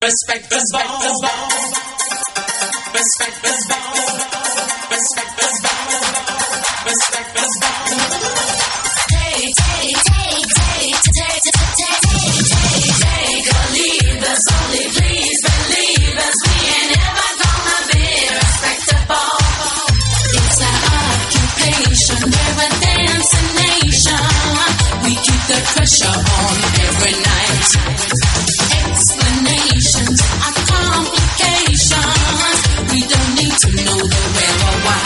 Respect the ball. Respect the ball. Respect the ball. Respect the ball. Take a lead us, only please believe us. We ain't ever gonna be respectable. It's our occupation, we're a dancing nation. We keep the pressure on every night. Explanations are complications. We don't need to know the where or why.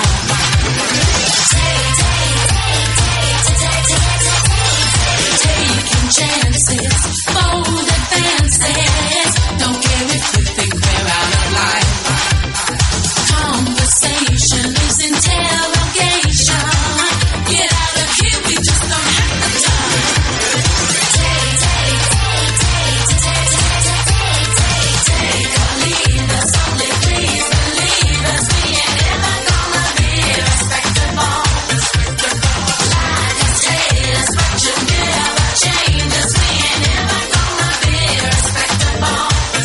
Taking chances, bold advances. Don't care if you think we're out of line. Conversation is interrogation. Get out of here, we just don't have the time. Take a lead us, only please believe us. We ain't ever gonna be respectable. Like a status, but you never change us. We ain't ever gonna be respectable.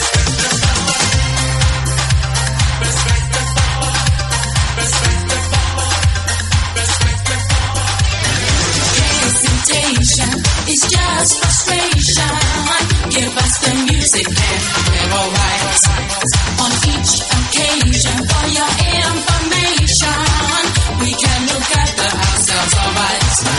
Hesitation is just frustration. Give us the music and we're alright. On each occasion, for your information, we can look after ourselves alright.